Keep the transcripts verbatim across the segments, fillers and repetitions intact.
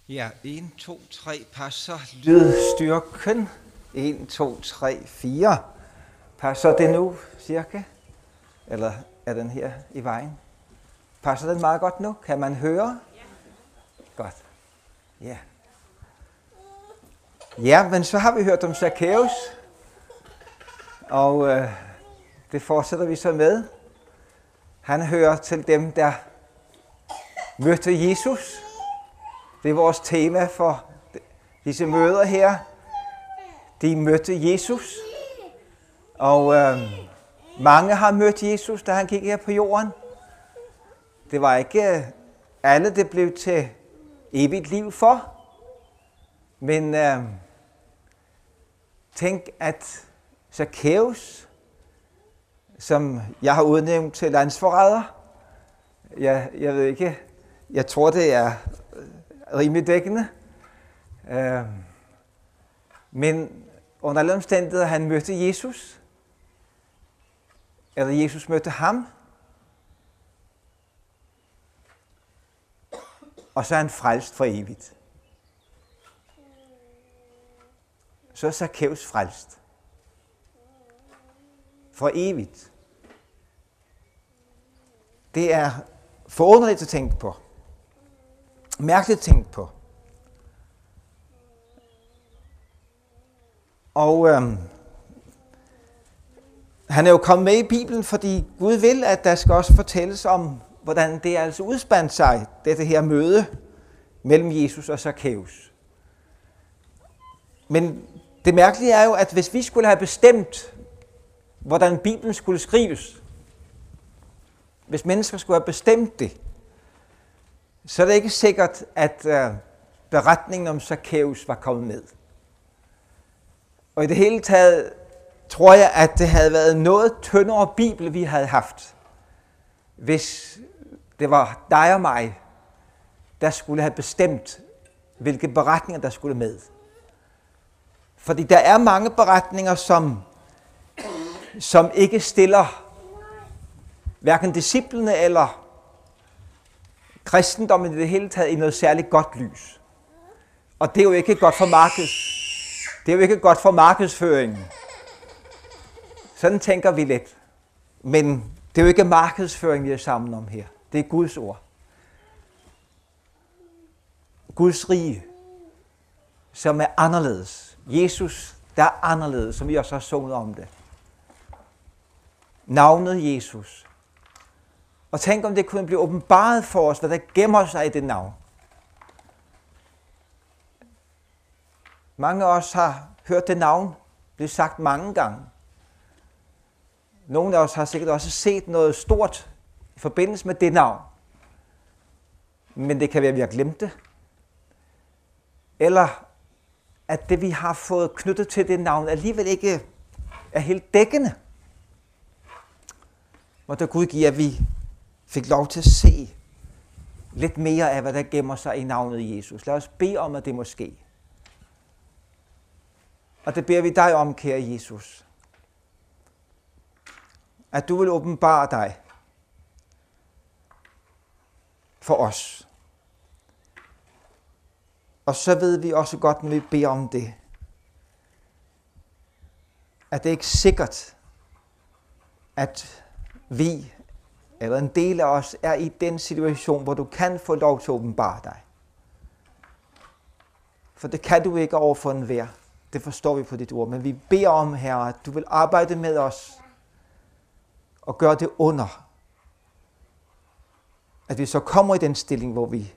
Ja, en, to, tre passer lydstyrken. en, to, tre, fire. Passer det nu, cirka? Eller er den her i vejen? Passer den meget godt nu? Kan man høre? Ja. Godt. Ja. Ja, men så har vi hørt om Zakæus. Og øh, det fortsætter vi så med. Han hører til dem, der mødte Jesus. Det er vores tema for disse møder her. De mødte Jesus. Og øh, mange har mødt Jesus, da han gik her på jorden. Det var ikke alle, det blev til evigt liv for. Men øh, tænk, at Zakæus, som jeg har udnævnt til landsforræder, jeg, jeg ved ikke, jeg tror, det er rimelig dækkende. Øh, men under alle omstændigheder, han mødte Jesus. Eller Jesus mødte ham. Og så er han frelst for evigt. Så er Zakæus frelst. For evigt. Det er forunderligt at tænke på. Mærkeligt at tænke på. Og øhm, han er jo kommet med i Bibelen, fordi Gud vil, at der skal også fortælles om, hvordan det altså udspandt sig, dette her møde mellem Jesus og Zakæus. Men det mærkelige er jo, at hvis vi skulle have bestemt, hvordan Bibelen skulle skrives, hvis mennesker skulle have bestemt det, så er det ikke sikkert, at uh, beretningen om Zakæus var kommet med. Og i det hele taget tror jeg, at det havde været noget tyndere Bibel, vi havde haft, hvis det var dig og mig, der skulle have bestemt, hvilke beretninger der skulle med. Fordi der er mange beretninger, som, som ikke stiller hverken disciplene eller kristendommen i det hele taget i noget særligt godt lys. Og det er jo ikke godt for markeds, det er jo ikke godt for markedsføringen. Sådan tænker vi lidt. Men det er jo ikke markedsføring, vi er sammen om her. Det er Guds ord. Guds rige, som er anderledes. Jesus, der er anderledes, som vi også har sunget om det. Navnet Jesus. Og tænk, om det kunne blive åbenbaret for os, hvad der gemmer sig i det navn. Mange af os har hørt det navn blive sagt mange gange. Nogle af os har sikkert også set noget stort i forbindelse med det navn. Men det kan være, at vi har glemt det. Eller at det, vi har fået knyttet til det navn, alligevel ikke er helt dækkende. Må der Gud give, at vi fik lov til at se lidt mere af, hvad der gemmer sig i navnet Jesus. Lad os bede om, at det må ske. Og det beder vi dig om, kære Jesus. At du vil åbenbare dig for os. Og så ved vi også godt, når vi beder om det, at det ikke er sikkert, at vi, eller en del af os, er i den situation, hvor du kan få lov til at åbenbare dig. For det kan du ikke overfor enhver. Det forstår vi på dit ord. Men vi beder om, Herre, at du vil arbejde med os og gøre det under. At vi så kommer i den stilling, hvor vi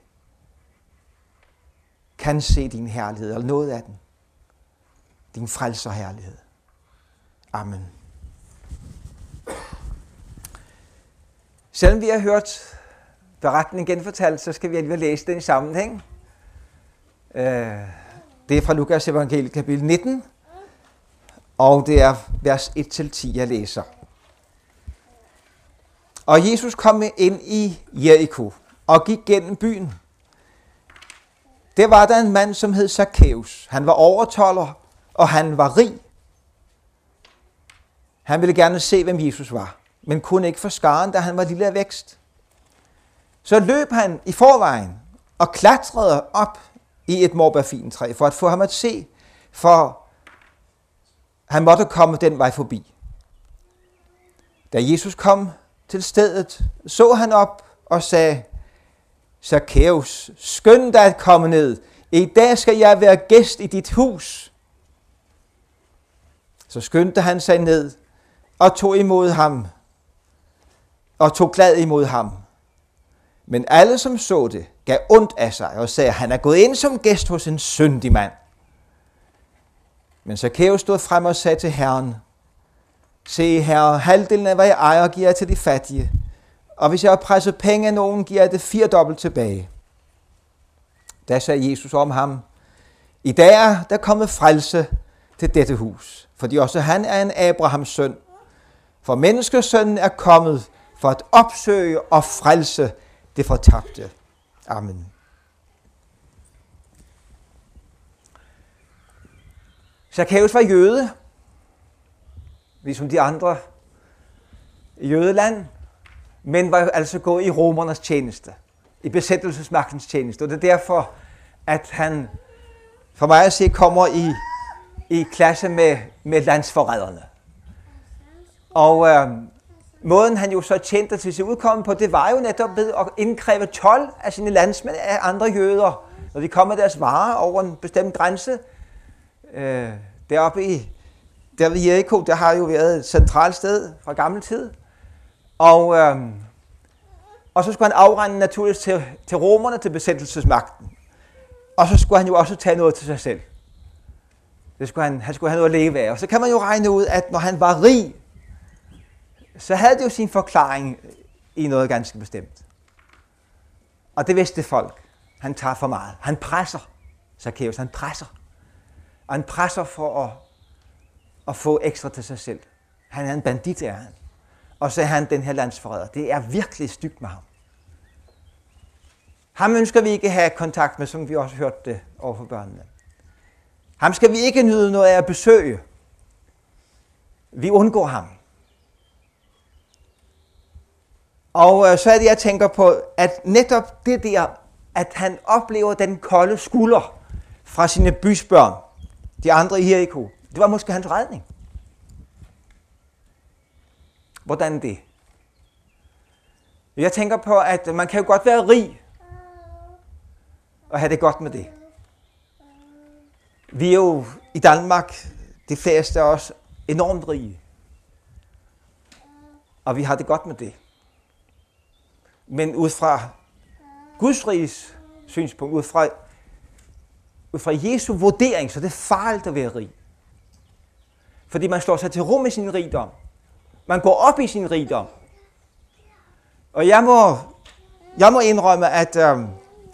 kan se din herlighed, eller noget af den. Din frelserherlighed. Amen. Selvom vi har hørt beretningen genfortalt, så skal vi alligevel læse den i sammenhæng. Det er fra Lukas evangeliet kapitel nitten, og det er vers et til ti, jeg læser. Og Jesus kom ind i Jericho og gik gennem byen. Det var der en mand, som hed Zakæus. Han var overtolder, og han var rig. Han ville gerne se, hvem Jesus var, men kunne ikke få skaren, da han var lille af vækst. Så løb han i forvejen og klatrede op i et morbærfintræ, for at få ham at se, for han måtte komme den vej forbi. Da Jesus kom til stedet, så han op og sagde, Zakæus, skynd dig at komme ned. I dag skal jeg være gæst i dit hus. Så skyndte han sig ned og tog imod ham, og tog glad imod ham. Men alle, som så det, gav ondt af sig og sagde, han er gået ind som gæst hos en syndig mand. Men Zakæus stod frem og sagde til Herren, se herre, halvdelen af hvad jeg ejer, giver jeg til de fattige, og hvis jeg har presset penge af nogen, giver jeg det firedobbelt tilbage. Da sagde Jesus om ham, i dag er der kommet frelse til dette hus, fordi også han er en Abrahams søn. For menneskesønnen er kommet for at opsøge og frelse det fortabte. Amen. Zakæus var jøde, ligesom de andre i jødeland, men var altså gået i romernes tjeneste, i besættelsesmagtens tjeneste. Og det er derfor, at han for mig at se kommer i, i klasse med, med landsforræderne. Og øh, måden han jo så tjente til sit udkomme på, det var jo netop ved at indkræve told af sine landsmænd, af andre jøder, når de kom med deres varer over en bestemt grænse. Øh, deroppe i der ved Jericho, der har jo været et centralt sted fra gammel tid. Og, øh, og så skulle han afregne naturligt til, til romerne, til besættelsesmagten. Og så skulle han jo også tage noget til sig selv. Det skulle han, han skulle have noget at leve af. Og så kan man jo regne ud, at når han var rig, så havde det jo sin forklaring i noget ganske bestemt. Og det vidste folk. Han tager for meget. Han presser. Zakæus, han presser. Og han presser for at, at få ekstra til sig selv. Han er en bandit, er han. Og så er han den her landsforræder. Det er virkelig stygt med ham. Ham ønsker vi ikke have kontakt med, som vi også hørte det over for børnene. Ham skal vi ikke nyde noget af at besøge. Vi undgår ham. Og øh, så er det, jeg tænker på, at netop det der, at han oplever den kolde skulder fra sine bysbørn, de andre i Jericho, det var måske hans redning. Hvordan det? Jeg tænker på, at man kan jo godt være rig og have det godt med det. Vi er jo i Danmark, de fleste af os, enormt rige. Og vi har det godt med det. Men ud fra Guds riges synspunkt, ud fra, ud fra Jesu vurdering, så det er farligt at være rig. Fordi man slår sig til rum i sin rigdom. Man går op i sin rigdom. Og jeg må, jeg må indrømme, at øhm,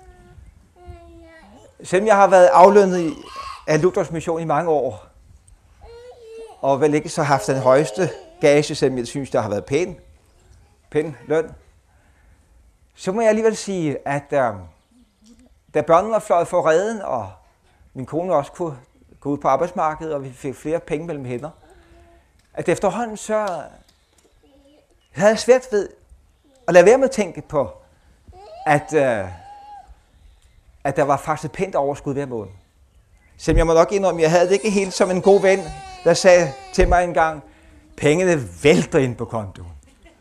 selvom jeg har været aflønnet af Luthers mission i mange år, og vel ikke så haft den højeste gage, selvom jeg synes, der har været pæn, pæn løn, så må jeg alligevel sige, at øhm, da børnene var fløjet for redden, og min kone også kunne gå ud på arbejdsmarkedet, og vi fik flere penge mellem hænder, at efterhånden så havde jeg svært ved at lade være med at tænke på, at, øh, at der var faktisk et pænt overskud hver måned. Selvom jeg må nok indrømme, jeg havde det ikke helt som en god ven, der sagde til mig engang, pengene vælter ind på kontoen.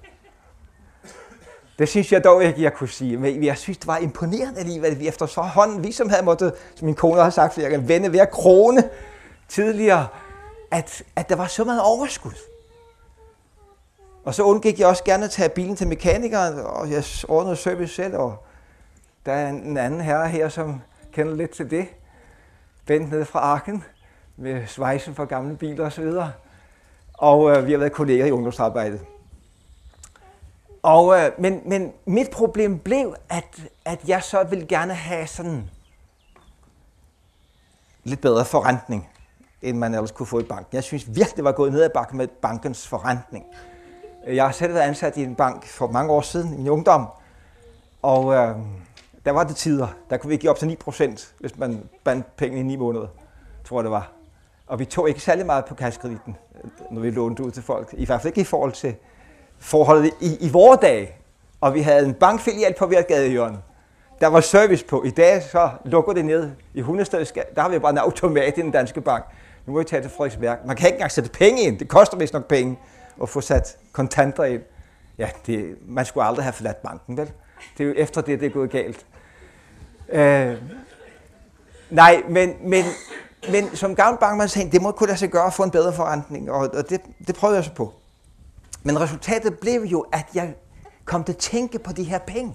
Det synes jeg dog ikke, jeg kunne sige, men jeg synes, det var imponerende alligevel, at vi efterhånden, vi som havde måttet, som min kone har sagt flere gange, vende hver krone tidligere, at, at der var så meget overskud. Og så undgik jeg også gerne at tage bilen til mekanikeren, og jeg ordnede service selv, og der er en anden herre her, som kender lidt til det. Bent nede fra Arken, med svejsen for gamle biler osv. Og, og øh, vi har været kolleger i ungdomsarbejdet. Og, øh, men, men mit problem blev, at, at jeg så ville gerne have sådan lidt bedre forrentning, end man ellers kunne få i banken. Jeg synes virkelig, det var gået ned ad bakken med bankens forrentning. Jeg har selv været ansat i en bank for mange år siden, i min ungdom, og øh, der var det tider. Der kunne vi give op til ni procent, hvis man bandt penge i ni måneder, tror jeg det var. Og vi tog ikke særlig meget på kassekreditten, når vi lånte ud til folk. I hvert fald ikke i forhold til forholdet i, i vore dage. Og vi havde en bankfilial på hvert gadehjørne. der var service på. I dag så lukker det ned i Hundested. Der har vi bare en automat i den danske bank. Nu må vi tage til Frederiksværk. Man kan ikke engang sætte penge ind. Det koster vist nok penge at få sat kontanter ind. Ja, det, man skulle aldrig have forladt banken, vel? Det er jo efter det, det er gået galt. Øh, nej, men, men, men som gammel bankmand sagde, det må kunne lade sig gøre at få en bedre forrentning, og, og det, det prøvede jeg så på. Men resultatet blev jo, at jeg kom til at tænke på de her penge.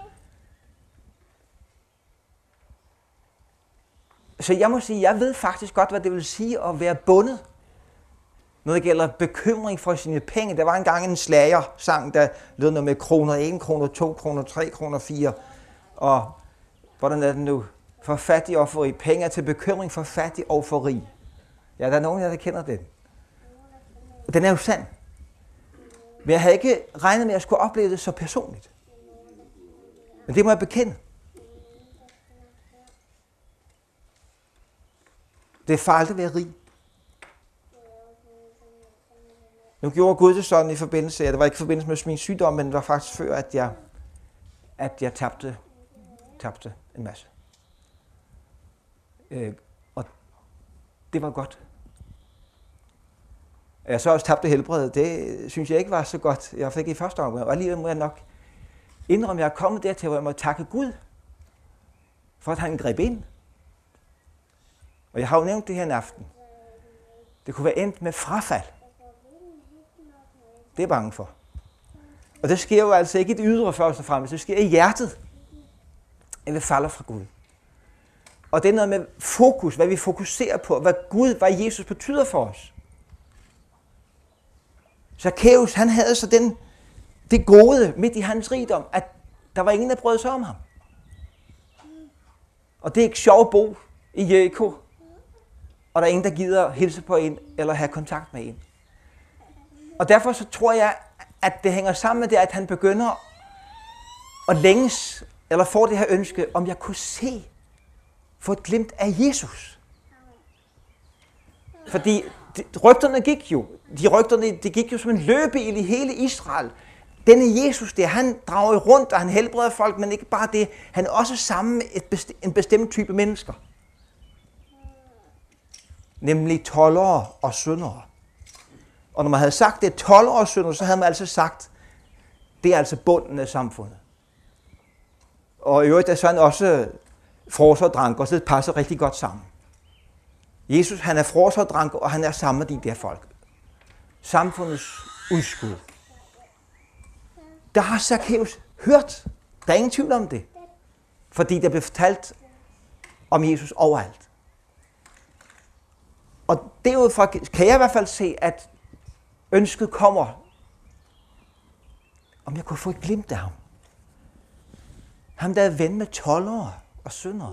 Så jeg må sige, jeg ved faktisk godt, hvad det vil sige at være bundet, når det gælder bekymring for sine penge. Der var engang en slagersang, der lød noget med kroner en, kroner to, kroner tre, kroner fire. Og hvordan er det nu? For fattig og for rig. Penge er til bekymring for fattig og for rig. Ja, der er nogen af jer, der kender den. Og den er jo sand. Men jeg havde ikke regnet med, at jeg skulle opleve det så personligt. Men det må jeg bekende. Det er farligt at være rig. Nu gjorde Gud det sådan i forbindelse, ja, det var ikke i forbindelse med min sygdom, men det var faktisk før, at jeg, at jeg tabte, tabte en masse. Øh, og det var godt. Jeg så også tabte helbredet, det synes jeg ikke var så godt. Jeg fik i første omgang, og alligevel må jeg nok indrømme, at jeg er kommet dertil, hvor jeg må takke Gud, for at han greb ind. Og jeg har jo nævnt det her en aften. Det kunne være endt med frafald. Det er jeg bange for. Og det sker jo altså ikke i det ydre først og fremmest, det sker i hjertet, at vi falder fra Gud. Og det er noget med fokus, hvad vi fokuserer på, hvad Gud, hvad Jesus betyder for os. Zacchaeus, han havde så den, det gode midt i hans rigdom, at der var ingen, der brød sig om ham. Og det er ikke sjovt at bo i Jericho, og der er ingen, der gider hilse på en eller have kontakt med en. Og derfor så tror jeg, at det hænger sammen med det, at han begynder at længes, eller får det her ønske, om jeg kunne se, få et glimt af Jesus. Fordi de, rygterne gik jo, de rygterne de gik jo som en løbeil i hele Israel. Denne Jesus der, han drager rundt, og han helbreder folk, men ikke bare det, han er også sammen med et best, en bestemt type mennesker. Nemlig toldere og syndere. Og når man havde sagt det, toldere og syndere, så havde man altså sagt, det er altså bunden af samfundet. Og i øvrigt er sådan også frosser og dranker, så det passer rigtig godt sammen. Jesus, han er frosser og dranker, og han er sammen med de der folk. Samfundets udskud. Der har Zacchaeus hørt. Der er ingen tvivl om det. Fordi der blev fortalt om Jesus overalt. Og derudfra kan jeg i hvert fald se, at ønsket kommer, om jeg kunne få et glimt af ham. Ham, der er ven med toldere og syndere.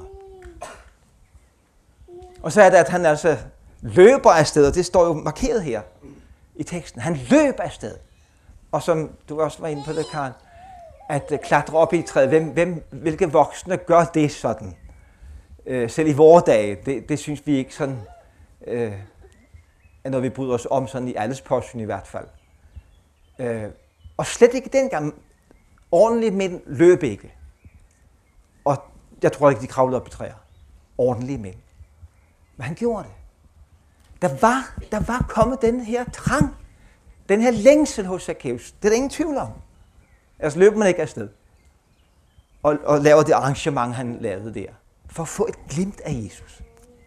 Og så er det, at han altså løber afsted, og det står jo markeret her i teksten. Han løber afsted. Og som du også var inde på det, Karen, at klatre op i træet. Hvem, hvem, hvilke voksne gør det sådan? Øh, selv i vore dage, det, det synes vi ikke sådan, øh, er noget, vi bryder os om, sådan i alles påsyn i hvert fald. Øh, og slet ikke dengang. Ordentligt mænd løb ikke. Og jeg tror ikke, de kravlede op i træer. Ordentlige mænd. Men han gjorde det. Der var, der var kommet den her trang, den her længsel hos Zacchaeus. Det er der ingen tvivl om. Ellers løber man ikke afsted. Og, og laver det arrangement, han lavede der. For at få et glimt af Jesus.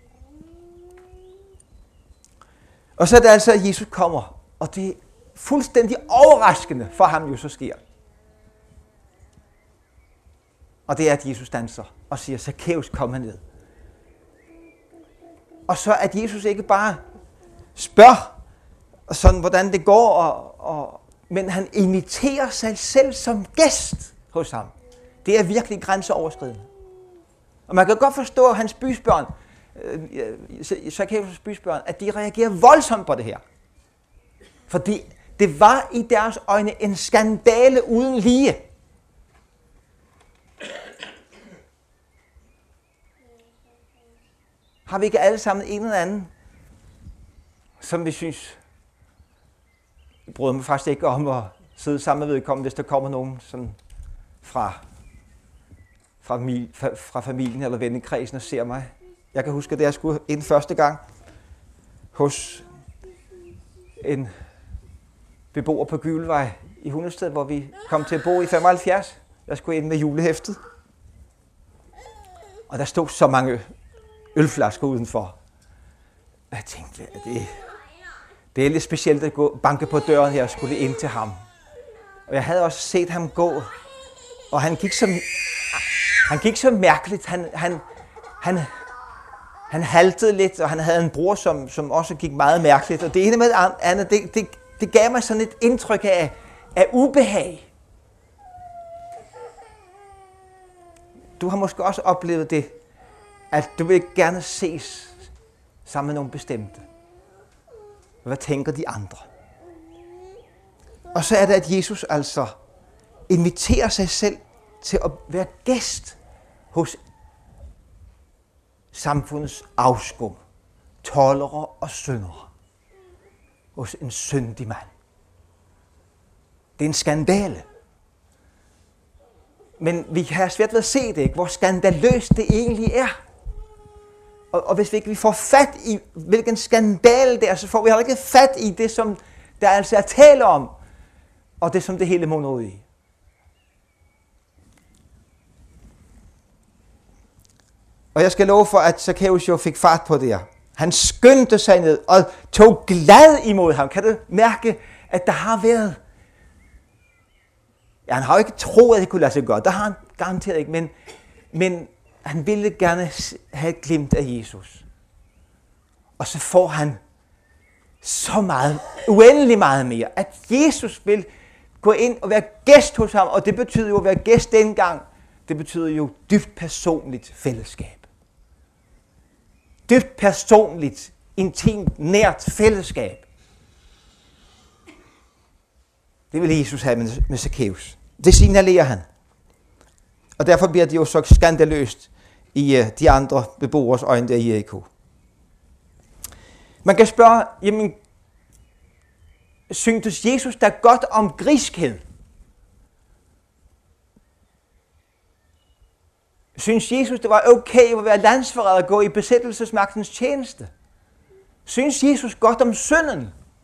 Og så er det altså, at Jesus kommer. Og det er fuldstændig overraskende for ham jo så sker. Og det er, at Jesus danser og siger, Zacchaeus, kom herned. Og så at Jesus ikke bare spørger, sådan, hvordan det går, og, og, men han inviterer sig selv som gæst hos ham. Det er virkelig grænseoverskridende. Og man kan godt forstå, at hans bysbørn, øh, Zacchaeus' bysbørn, at de reagerer voldsomt på det her. Fordi det var i deres øjne en skandale uden lige. Har vi ikke alle sammen en eller anden, som vi synes, vi bryder mig faktisk ikke om at sidde sammen med vedkommende, hvis der kommer nogen sådan fra, fra, fra familien eller vennekredsen og ser mig. Jeg kan huske, at jeg skulle ind første gang hos en beboer på Gyvelvej i Hundested, hvor vi kom til at bo i femoghalvfjerds. Jeg skulle ind med julehæftet. Og der stod så mange ølflasker udenfor. Jeg tænkte, at det, det er lidt specielt at gå, banke på døren her og skulle ind til ham. Og jeg havde også set ham gå, og han gik så, han gik så mærkeligt. Han, han, han, han haltede lidt, og han havde en bror, som, som også gik meget mærkeligt. Og det ene med det andet, det, det, det gav mig sådan et indtryk af, af ubehag. Du har måske også oplevet det, at du vil gerne ses sammen med nogle bestemte. Hvad tænker de andre? Og så er det, at Jesus altså inviterer sig selv til at være gæst hos samfundets afskum, toldere og syndere, hos en syndig mand. Det er en skandale. Men vi har svært ved at se det, ikke? Hvor skandaløst det egentlig er. Og, og hvis vi ikke får fat i, hvilken skandale det er, så får vi heller ikke fat i det, som der altså er tale om, og det, som det hele munder ud i. Og jeg skal love for, at Zacchaeus jo fik fart på det her. Han skyndte sig ned og tog glad imod ham. Kan du mærke, at der har været... Ja, han har jo ikke troet, at det kunne lade sig gøre. Der har han garanteret ikke, men, men han ville gerne have et glimt af Jesus. Og så får han så meget, uendelig meget mere, at Jesus vil gå ind og være gæst hos ham, og det betyder jo at være gæst dengang. Det betyder jo dybt personligt fællesskab. Dybt personligt, intimt, nært fællesskab. Det vil Jesus have med, med Zacchaeus. Det signalerer han. Og derfor bliver det jo så skandaløst i uh, de andre beboers øjne der i Jericho. Man kan spørge, jamen, syntes Jesus da godt om griskhed? Synes Jesus, det var okay at være landsforræder og gå i besættelsesmagtens tjeneste? Synes Jesus godt om synden?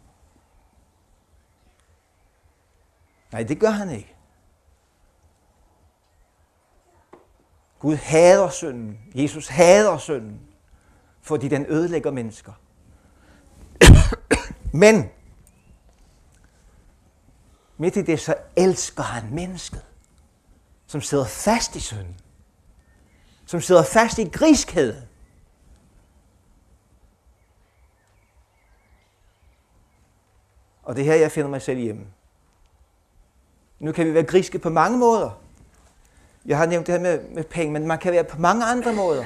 Nej, det gør han ikke. Gud hader synden. Jesus hader synden, fordi den ødelægger mennesker. Men midt i det, så elsker han mennesket, som sidder fast i synden. Som sidder fast i griskhed. Og det er her, jeg finder mig selv hjemme. Nu kan vi være griske på mange måder. Jeg har nævnt det her med, med penge, men man kan være på mange andre måder.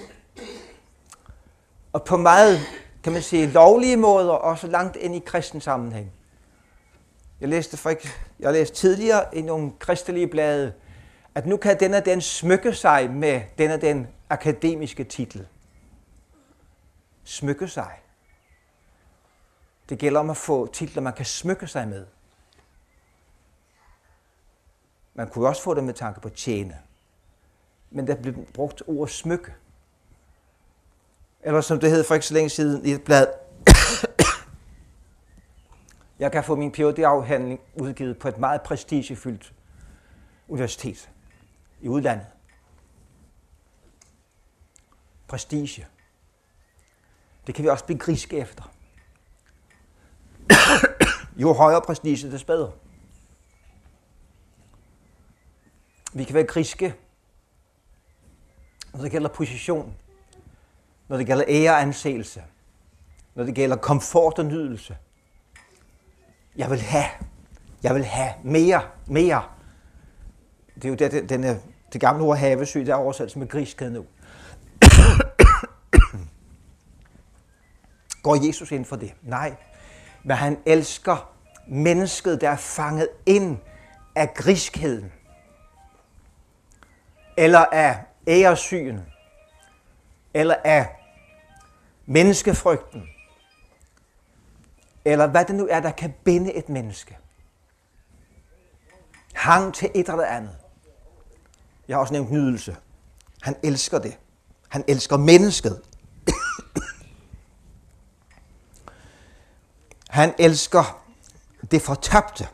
Og på meget, kan man sige, lovlige måder, også langt ind i kristen sammenhæng. Jeg læste, for ikke, jeg læste tidligere i nogle kristelige blade, at nu kan den og den smykke sig med den og den akademiske titel. Smykke sig. Det gælder om at få titler, man kan smykke sig med. Man kunne også få det med tanke på tjene. Men der blev brugt ordet smykke. Eller som det hed for ikke så længe siden i et blad. Jeg kan få min P H D-afhandling udgivet på et meget prestigefyldt universitet i udlandet. Prestige. Det kan vi også blive griske efter. Jo højere prestige, des bedre. Vi kan være griske, når det gælder position, når det gælder ære og anseelse, når det gælder komfort og nydelse. Jeg vil have, jeg vil have mere, mere. Det er jo det, den, den, det gamle ord havesyg, der er oversat med griskhed nu. Går Jesus ind for det? Nej. Men han elsker mennesket, der er fanget ind af griskheden. Eller af æresyn. Eller af menneskefrygten. Eller hvad det nu er, der kan binde et menneske. Hang til et eller andet. Jeg har også nævnt nydelse. Han elsker det. Han elsker mennesket. Han elsker det fortabte.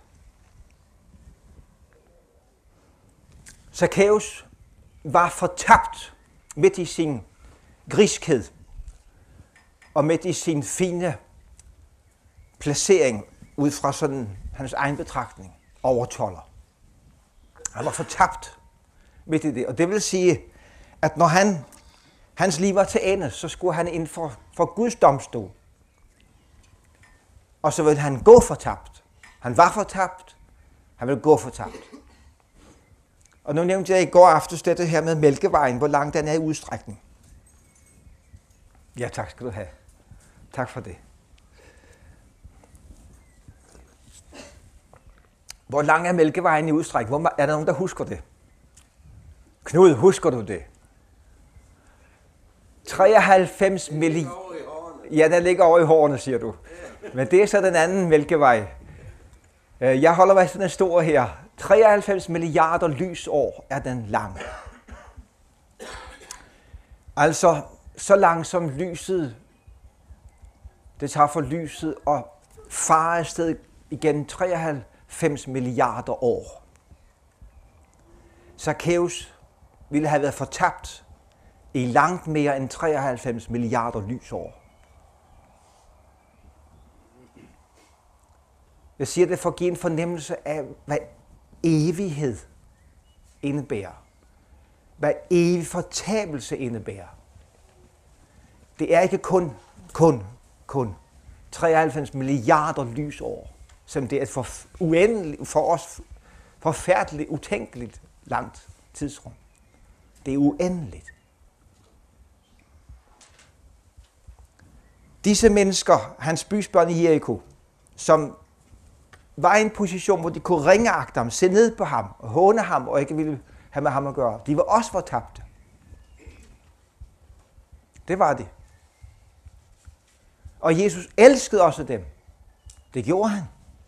Zakæus var fortabt midt i sin griskhed og midt i sin fine placering ud fra sådan hans egen betragtning overtolder. Han var fortabt midt i det, og det vil sige, at når han, hans liv var til ende, så skulle han ind for, for Guds domstol. Og så ville han gå fortabt. Han var fortabt. Han ville gå fortabt. Og nu nævnte jeg i går aftes dette her med Mælkevejen, hvor lang den er i udstrækning. Ja, tak skal du have. Tak for det. Hvor lang er Mælkevejen i udstrækning? Hvor er der nogen, der husker det? Knud, husker du det? treoghalvfems milliarder. Ja, den ligger over i hårene, siger du. Men det er så den anden Mælkevej. Jeg holder mig sådan en stor her. treoghalvfems milliarder lysår er den lang. Altså, så langt som lyset, det tager for lyset at fare afsted igennem treoghalvfems milliarder år. Zakæus ville have været fortabt i langt mere end treoghalvfems milliarder lysår. Jeg siger det for at give en fornemmelse af, hvad evighed indebærer. Hvad evig fortabelse indebærer. Det er ikke kun, kun, kun treoghalvfems milliarder lysår, som det er et for, uendeligt, for os forfærdeligt, utænkeligt langt tidsrum. Det er uendeligt. Disse mennesker, hans bysbørn i Jericho, som var i en position, hvor de kunne ringeagte ham, se ned på ham, håne ham og ikke ville have med ham at gøre. De var også fortabte. Det var de. Og Jesus elskede også dem. Det gjorde han.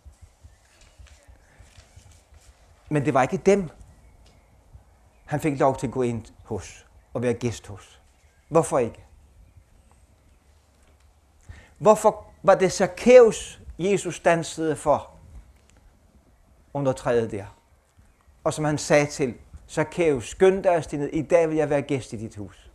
Men det var ikke dem, han fik lov til at gå ind hos og være gæst hos. Hvorfor ikke? Hvorfor var det Zakæus, Jesus dansede for under træet der? Og som han sagde til Zakæus, skynd dig afsted ned, i dag vil jeg være gæst i dit hus.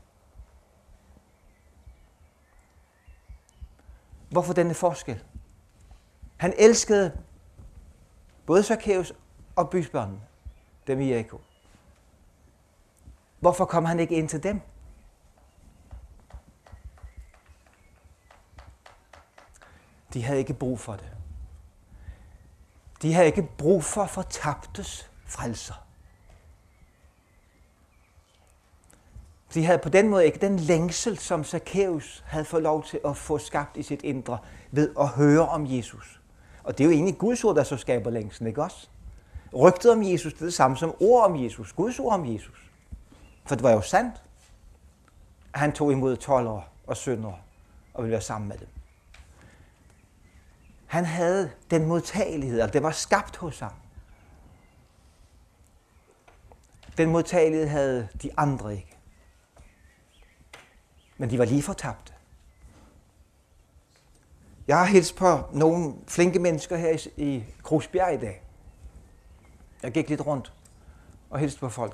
Hvorfor denne forskel? Han elskede både Zakæus og bysbørnene, dem i Jericho. Hvorfor kom han ikke ind til dem? De havde ikke brug for det. De havde ikke brug for fortabtes frelser. De havde på den måde ikke den længsel, som Zakæus havde fået lov til at få skabt i sit indre ved at høre om Jesus. Og det er jo egentlig Guds ord, der så skaber længsel, ikke også? Rygtet om Jesus, det er det samme som ord om Jesus, Guds ord om Jesus. For det var jo sandt, at han tog imod toldere og syndere og ville være sammen med dem. Han havde den modtagelighed, og det var skabt hos ham. Den modtagelighed havde de andre ikke. Men de var lige fortabte. Jeg har hilst på nogle flinke mennesker her i, i Krusbjerg i dag. Jeg gik lidt rundt og hilste på folk.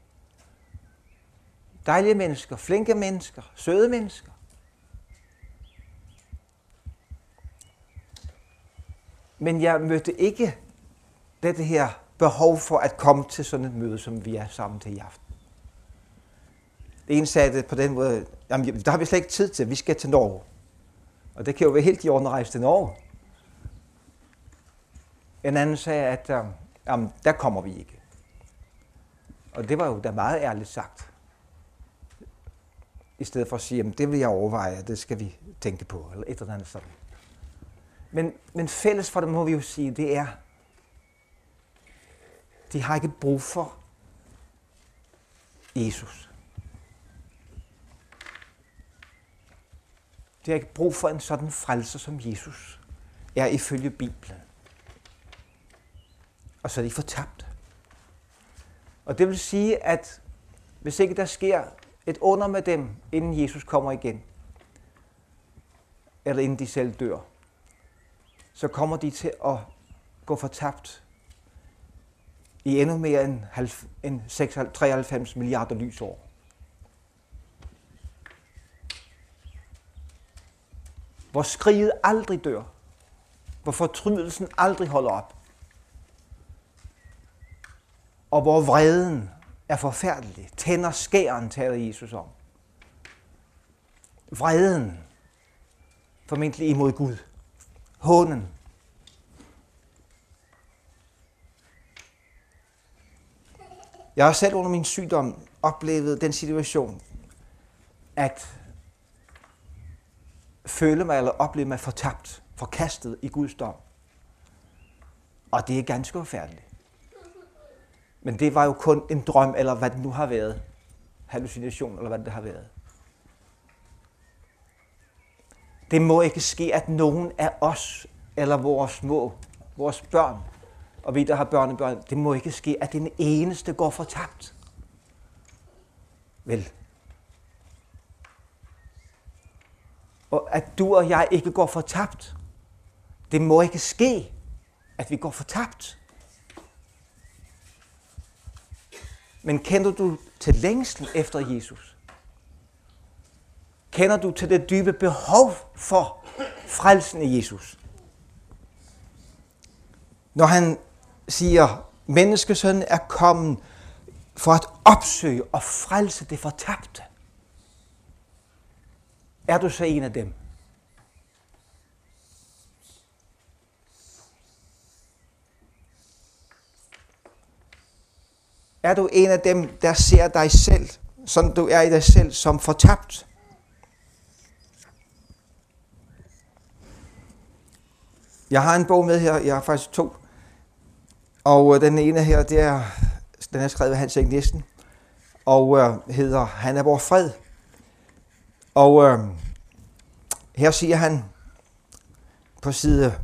Dejlige mennesker, flinke mennesker, søde mennesker. Men jeg mødte ikke dette her behov for at komme til sådan et møde, som vi er sammen til i aften. Det ene sagde det på den måde, jamen, der har vi slet ikke tid til, vi skal til Norge. Og det kan jo være helt i orden at rejse til Norge. En anden sagde, at um, jamen, der kommer vi ikke. Og det var jo da meget ærligt sagt. I stedet for at sige, jamen, det vil jeg overveje, det skal vi tænke på, eller et eller andet sådan. Men, men fælles for dem må vi jo sige, det er, de har ikke brug for Jesus. De har ikke brug for en sådan frelser, som Jesus er ifølge Bibelen. Og så er de fortabt. Og det vil sige, at hvis ikke der sker et under med dem, inden Jesus kommer igen, eller inden de selv dør, så kommer de til at gå fortabt i endnu mere end treoghalvfems milliarder lysår. Hvor skriget aldrig dør, hvor fortrydelsen aldrig holder op, og hvor vreden er forfærdelig. Tænder skæren, taler Jesus om. Vreden, formentlig imod Gud. Hånen. Jeg har selv under min sygdom oplevet den situation, at føle mig eller opleve mig fortabt, forkastet i Guds dom. Og det er ganske forfærdeligt. Men det var jo kun en drøm, eller hvad det nu har været. Hallucination, eller hvad det har været. Det må ikke ske, at nogen af os, eller vores små, vores børn, og vi, der har børnebørn, det må ikke ske, at den eneste går fortabt. Vel. Og at du og jeg ikke går fortabt. Det må ikke ske, at vi går fortabt. Men kender du til længslen efter Jesus? Kender du til det dybe behov for frelsen i Jesus? Når han siger, menneskesønnen er kommet for at opsøge og frelse det fortabte. Er du så en af dem? Er du en af dem, der ser dig selv, som du er i dig selv, som fortabt? Jeg har en bog med her, jeg har faktisk to. Og den ene her, det er, den er skrevet af Hans Erik Nielsen, og øh, hedder Han er vor fred. Og øh, her siger han på side,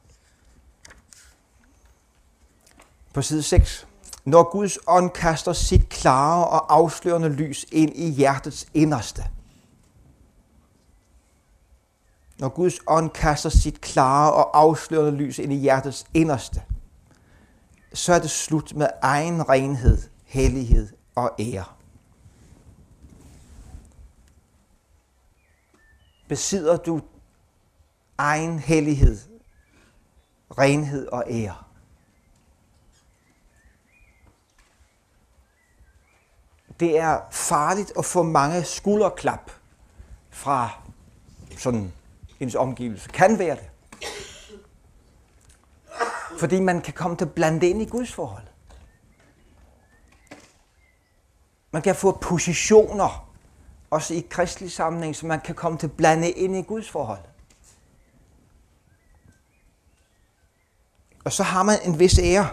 på side seks, når Guds ånd kaster sit klare og afslørende lys ind i hjertets inderste. Når Guds ånd kaster sit klare og afslørende lys ind i hjertets inderste, så er det slut med egen renhed, hellighed og ære. Besidder du egen hellighed, renhed og ære? Det er farligt at få mange skulderklap fra sådan ens omgivelse. Kan være det. Fordi man kan komme til at blande ind i Guds forhold. Man kan få positioner, også i kristelig sammenhæng, så man kan komme til at blande ind i Guds forhold. Og så har man en vis ære.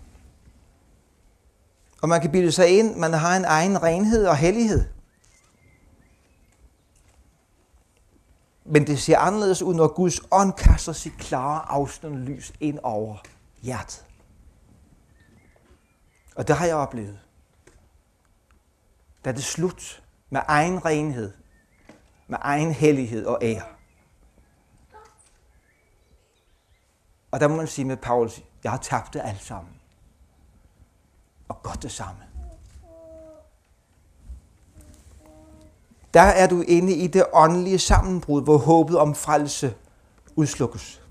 Og man kan bilde sig ind, man har en egen renhed og hellighed. Men det ser anderledes ud, når Guds ånd kaster sit klare, afstående lys ind over hjertet. Og det har jeg oplevet. Da det er slut med egen renhed, med egen hellighed og ære. Og der må man sige med Paulus, jeg har tabt det alt sammen. Og godt det samme. Der er du inde i det åndelige sammenbrud, hvor håbet om frelse udslukkes.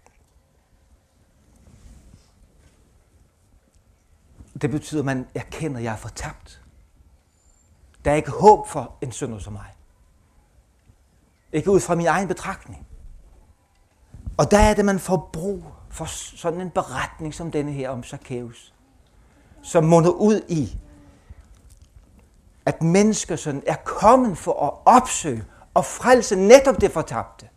Det betyder, at man erkender, at jeg er fortabt. Der er ikke håb for en synder som mig. Ikke ud fra min egen betragtning. Og der er det, man får brug for sådan en beretning som denne her om Zakæus, som munder ud i, at menneskesønnen er kommet for at opsøge og frelse netop det fortabte.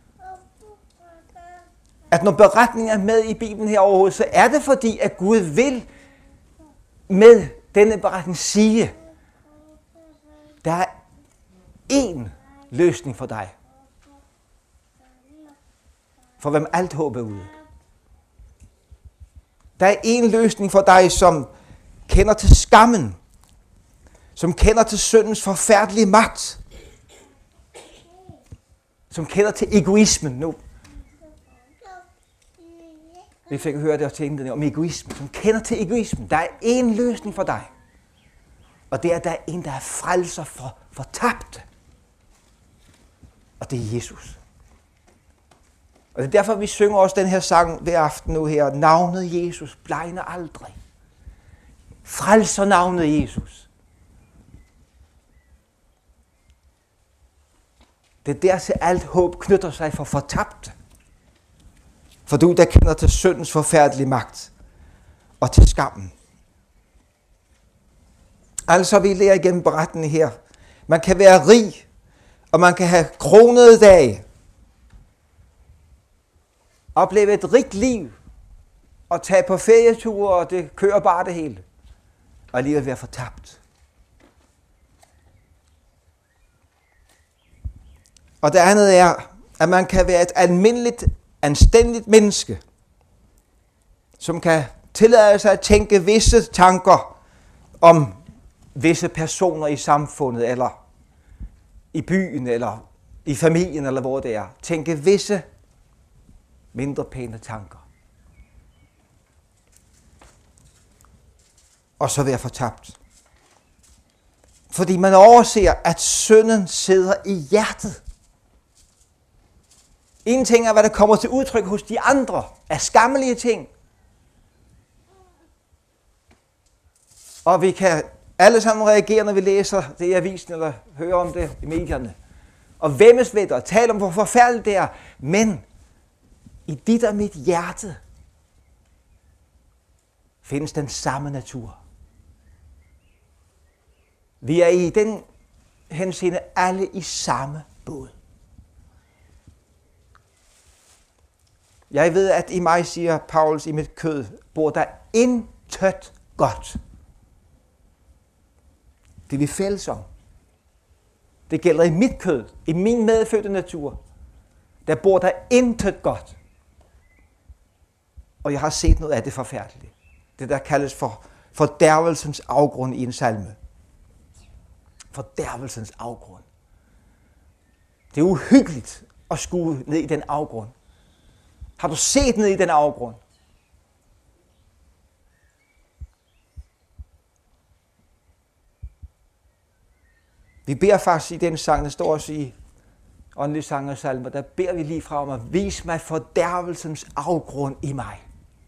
At når beretningen er med i Bibelen her overhovedet, så er det fordi, at Gud vil med denne beretning sige, der er én løsning for dig, for hvem alt håb er ude. Der er én løsning for dig, som kender til skammen, som kender til syndens forfærdelige magt, som kender til egoismen nu. Vi fik høre det også til om egoismen, som kender til egoismen. Der er én løsning for dig, og det er, at der er en, der er frelser for fortabte. Og det er Jesus. Og det er derfor, vi synger også den her sang hver aften nu her. Navnet Jesus blegner aldrig. Frelser navnet Jesus. Det er der til alt håb knytter sig for fortabte. For du, der kender til syndens forfærdelige magt og til skammen. Altså, vi lærer igennem beretningen her. Man kan være rig, og man kan have kronede dage. Opleve et rigt liv, og tage på ferieture, og det kører bare det hele. Og alligevel være fortabt. Og det andet er, at man kan være et almindeligt, anstændigt menneske, som kan tillade sig at tænke visse tanker om visse personer i samfundet, eller i byen, eller i familien, eller hvor det er. Tænke visse mindre pæne tanker. Og så være fortabt. Fordi man overser, at synden sidder i hjertet. En ting er, hvad der kommer til udtryk hos de andre, af skammelige ting. Og vi kan alle sammen reagere, når vi læser det i avisen, eller hører om det i medierne. Og væmmes ved det, og tale om, hvor forfærdeligt det er. Men i dit og mit hjerte findes den samme natur. Vi er i den henseende alle i samme båd. Jeg ved, at i mig, siger Paulus, i mit kød, bor der intet godt. Det er vi fælles om. Det gælder i mit kød, i min medfødte natur. Der bor der intet godt. Og jeg har set noget af det forfærdelige. Det der kaldes for fordærvelsens afgrund i en salme. Fordærvelsens afgrund. Det er uhyggeligt at skue ned i den afgrund. Har du set ned i den afgrund? Vi beder faktisk i den sang, der står også i åndelige sange og salmer, der beder vi lige fra om at vise mig fordærvelsens afgrund i mig.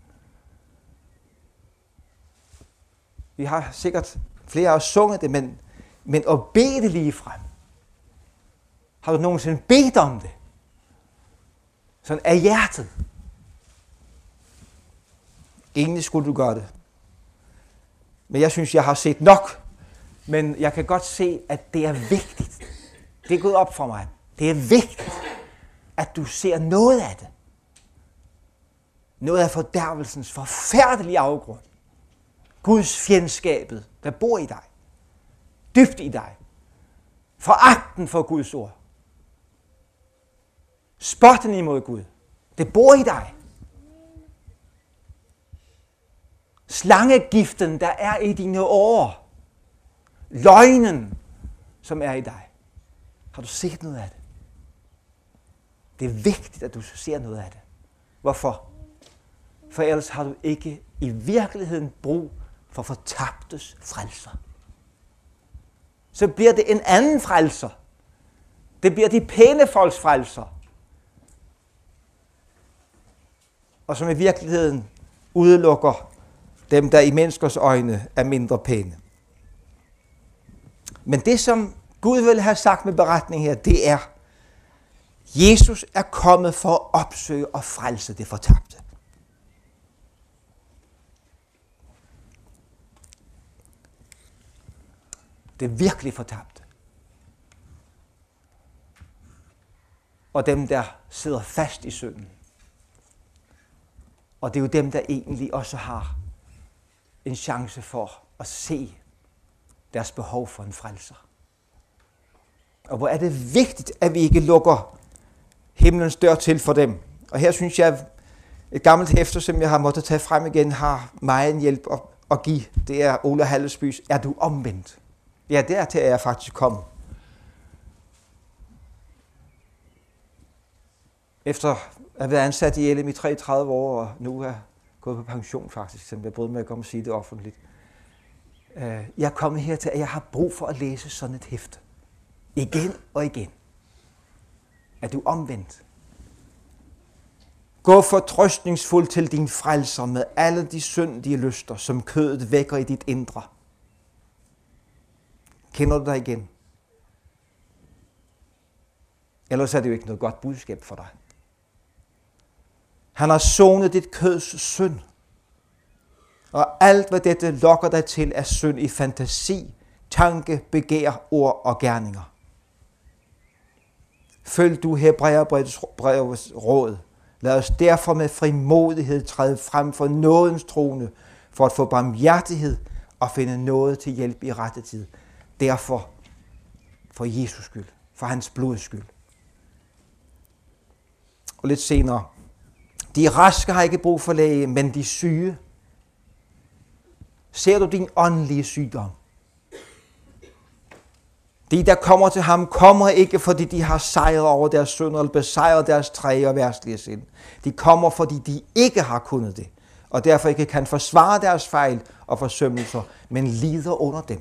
Vi har sikkert flere af os sunget det, men, men at bede det lige frem. Har du nogensinde bedt om det? Sådan af hjertet. Egentlig skulle du gøre det. Men jeg synes, jeg har set nok. Men jeg kan godt se, at det er vigtigt. Det er gået op for mig. Det er vigtigt, at du ser noget af det. Noget af fordærvelsens forfærdelige afgrund. Guds fjendskabet, der bor i dig. Dybt i dig. Foragten for Guds ord. Spotten imod Gud. Det bor i dig. Slangegiften, der er i dine år. Løgnen, som er i dig. Har du set noget af det? Det er vigtigt, at du ser noget af det. Hvorfor? For ellers har du ikke i virkeligheden brug for fortabtes frelser. Så bliver det en anden frelser. Det bliver de pæne folks frelser. Og som i virkeligheden udelukker dem, der i menneskers øjne er mindre pæne. Men det, som Gud vil have sagt med beretningen her, det er, Jesus er kommet for at opsøge og frelse det fortabte. Det er virkelig fortabte. Og dem, der sidder fast i synden. Og det er jo dem, der egentlig også har en chance for at se deres behov for en frelser. Og hvor er det vigtigt, at vi ikke lukker himlens dør til for dem. Og her synes jeg, et gammelt hæfte, som jeg har måttet tage frem igen, har meget hjælp at, at give. Det er Ole Hallesbys, er du omvendt? Ja, dertil er jeg faktisk kommet. Efter at have været ansat i L M i treogtredive år, og nu er gået på pension faktisk, så jeg brød med at komme og sige det offentligt. Jeg er kommet her til, at jeg har brug for at læse sådan et hæfte. Igen og igen. Er du omvendt? Gå fortrøstningsfuldt til din frelser med alle de syndige lyster, som kødet vækker i dit indre. Kender du dig igen? Ellers er det jo ikke noget godt budskab for dig. Han har sonet dit køds synd. Og alt, hvad dette lokker dig til, er synd i fantasi, tanke, begær, ord og gerninger. Følg du Hebræerbrevets råd. Lad os derfor med frimodighed træde frem for nådens trone, for at få barmhjertighed og finde nåde til hjælp i rette tid. Derfor for Jesus skyld, for hans blods skyld. Og lidt senere. De raske har ikke brug for læge, men de syge. Ser du din åndelige sygdom? De, der kommer til ham, kommer ikke, fordi de har sejret over deres synder, eller besejret deres træge og værstlige sind. De kommer, fordi de ikke har kunnet det, og derfor ikke kan forsvare deres fejl og forsømmelser, men lider under dem.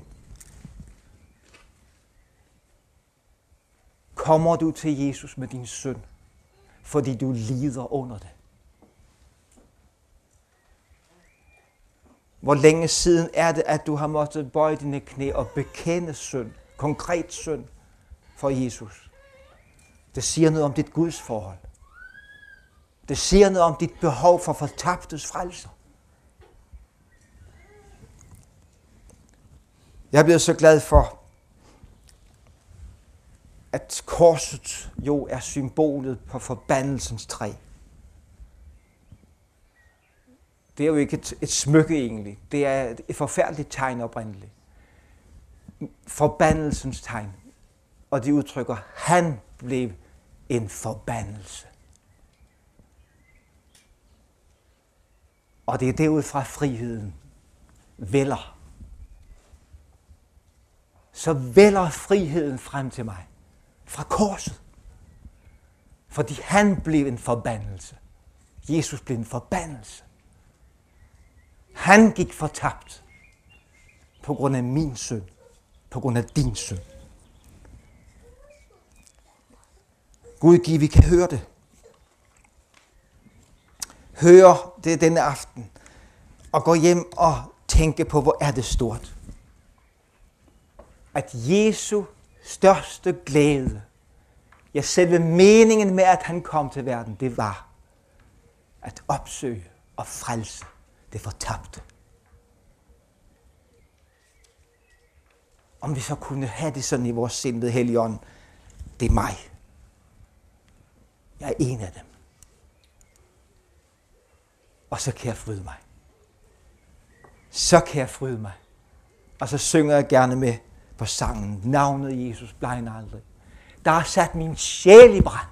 Kommer du til Jesus med din synd, fordi du lider under det? Hvor længe siden er det, at du har måttet bøje dine knæ og bekende synd, konkret synd for Jesus? Det siger noget om dit Guds forhold. Det siger noget om dit behov for fortabtes frelser. Jeg er blevet så glad for, at korset jo er symbolet på forbandelsens træ. Det er jo ikke et, et smykke egentlig. Det er et forfærdeligt tegn oprindeligt. Forbandelsens tegn. Og det udtrykker, han blev en forbandelse. Og det er derud fra friheden vælger. Så vælger friheden frem til mig. Fra korset. Fordi han blev en forbandelse. Jesus blev en forbandelse. Han gik fortabt på grund af min synd, på grund af din synd. Gud giv, vi kan høre det. Høre det denne aften, og gå hjem og tænke på, hvor er det stort. At Jesu største glæde, ja selve meningen med, at han kom til verden, det var at opsøge og frelse det fortabte. Om vi så kunne have det sådan i vores sind ved Helligånden, det er mig. Jeg er en af dem. Og så kan jeg fryde mig. Så kan jeg fryde mig. Og så synger jeg gerne med på sangen, navnet Jesus blegner aldrig. Der har sat min sjæl i brand.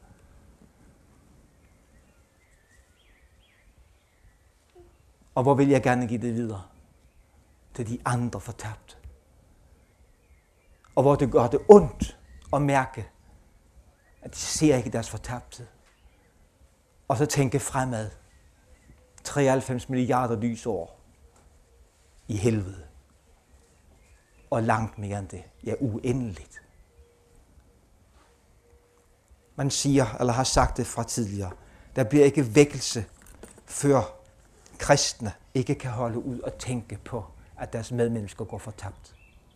Og hvor vil jeg gerne give det videre? Til de andre fortabte. Og hvor det gør det ondt at mærke, at de ser ikke deres fortabthed. Og så tænke fremad. treoghalvfems milliarder lysår i helvede. Og langt mere end det. Ja, uendeligt. Man siger, eller har sagt det fra tidligere, der bliver ikke vækkelse, før kristne ikke kan holde ud og tænke på, at deres medmennesker går fortabt.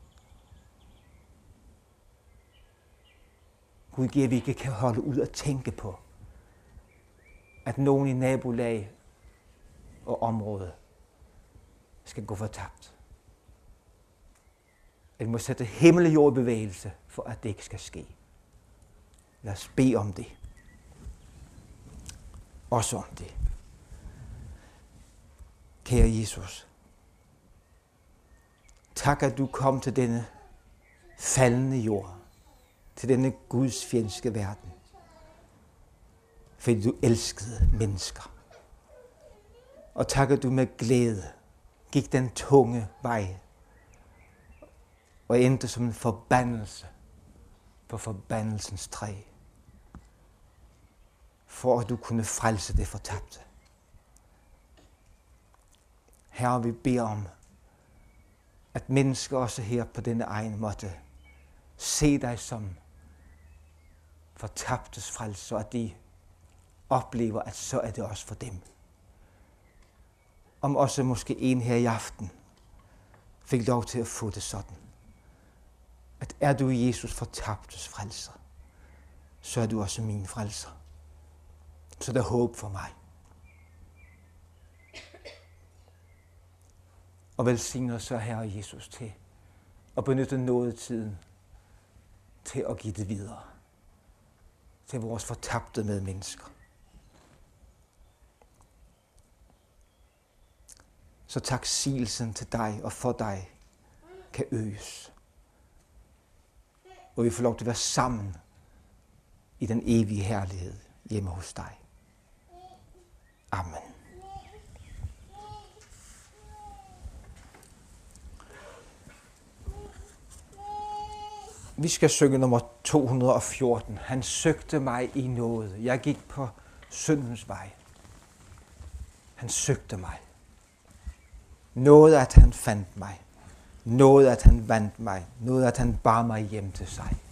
Gud giver, at vi ikke kan holde ud og tænke på, at nogen i nabolag og område skal gå fortabt. At vi må sætte himmel og jord i bevægelse, for at det ikke skal ske. Lad os bede om det. Også om det. Kære Jesus, tak at du kom til denne faldende jord, til denne Guds fjendske verden, fordi du elskede mennesker. Og tak at du med glæde gik den tunge vej og endte som en forbandelse på forbandelsens træ, for at du kunne frelse det fortabte. Herre, vi beder om, at mennesker også her på denne egen måtte se dig som fortabtes frelse, og at de oplever, at så er det også for dem. Om også måske en her i aften fik lov til at få det sådan, at er du Jesus fortabtes frelser, så er du også min frelser. Så der er håb for mig. Og velsigner så Herre Jesus til at benytte nådetiden til at give det videre til vores fortabte medmennesker. Så taksigelsen til dig og for dig kan øges. Og vi får lov til at være sammen i den evige herlighed hjemme hos dig. Amen. Vi skal synge nummer to hundrede og fjorten. Han søgte mig i nåde. Jeg gik på syndens vej. Han søgte mig. Nåede, at han fandt mig. Nåede, at han vandt mig. Nåede, at han bar mig hjem til sig.